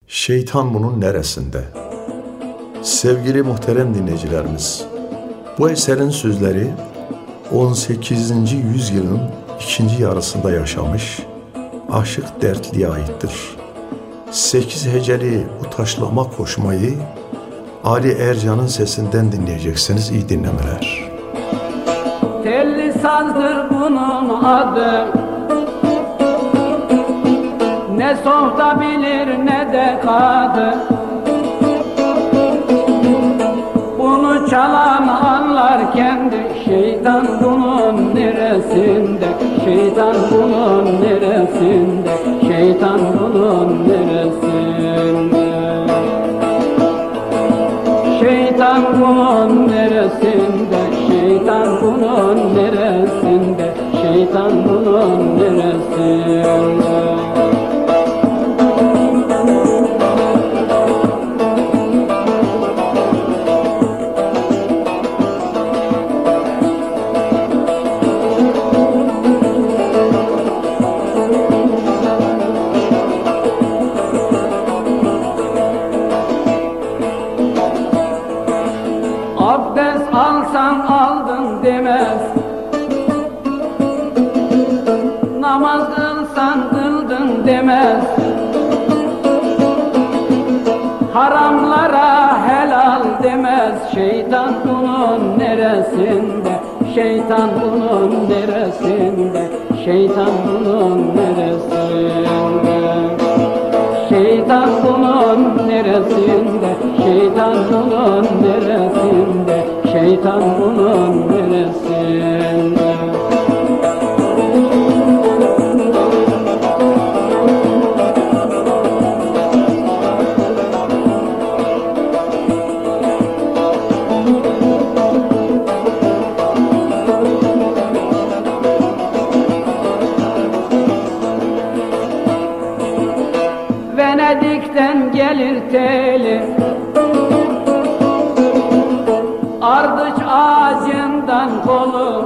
Şeytan bunun neresinde? Sevgili muhterem dinleyicilerimiz, bu eserin sözleri 18. yüzyılın ikinci yarısında yaşamış Aşık Dertli'ye aittir. 8 heceli bu taşlama koşmayı Ali Ercan'ın sesinden dinleyeceksiniz. İyi dinlemeler. Telli sazdır bunun adı, ne sohta bilir ne de kadı. Bunu çalan anlar kendi, şeytan bunun neresinde? Şeytan bunun neresinde? Şeytan bunun neresinde? Şeytan bunun neresinde? Şeytan bunun neresinde? Şeytan bunun neresinde? Abdest alsan aldın demez, namaz kılsan kıldın demez, haramlara helal demez. Şeytan bunun neresinde? Şeytan bunun neresinde? Şeytan bunun neresinde? Şeytan bunun neresinde? Şeytan bunun neresinde? Şeytan bunun neresinde? Venedik'ten gelir teli, ardıç ağacından kolu.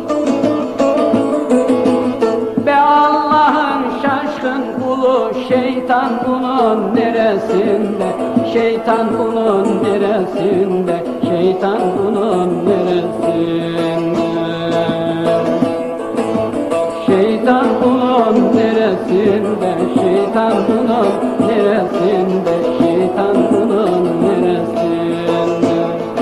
Be Allah'ın şaşkın kulu, şeytan bunun neresinde? Şeytan bunun neresinde? Şeytan bunun neresinde? Şeytan bunun neresinde? Şeytan bunun neresinde? Şeytan bunun neresinde?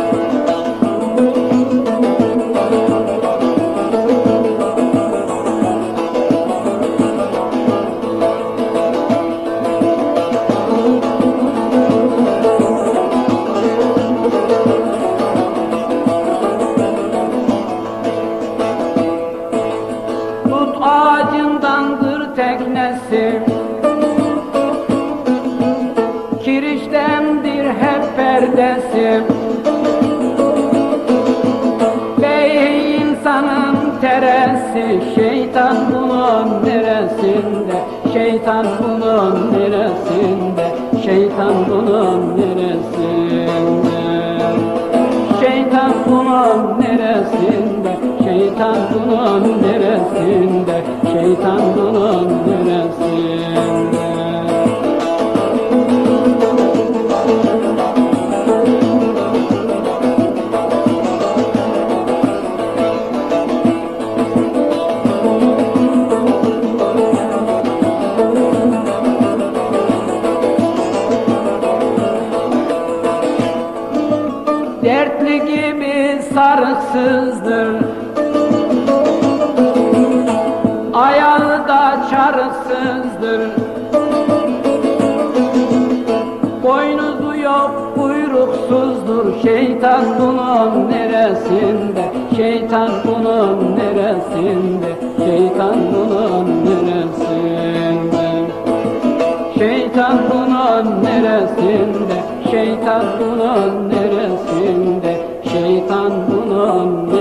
Tut ağacındandır teknesi, kiriştendir hep perdesi. Bey insanın teresi, şeytan bunun neresinde? Şeytan bunun neresinde? Şeytan bunun neresinde? Şeytan bunun neresinde? Şeytan bunun neresinde? Şeytan bunun neresinde? Dertli gibi sarıksızdır, ayağı da çarıksızdır. Boynuzu yok kuyruksuzdur, şeytan bunun neresinde? Şeytan bunun neresinde? Şeytan bunun neresinde? Şeytan bunun neresinde? Şeytan bunun neresinde? Şeytan bunun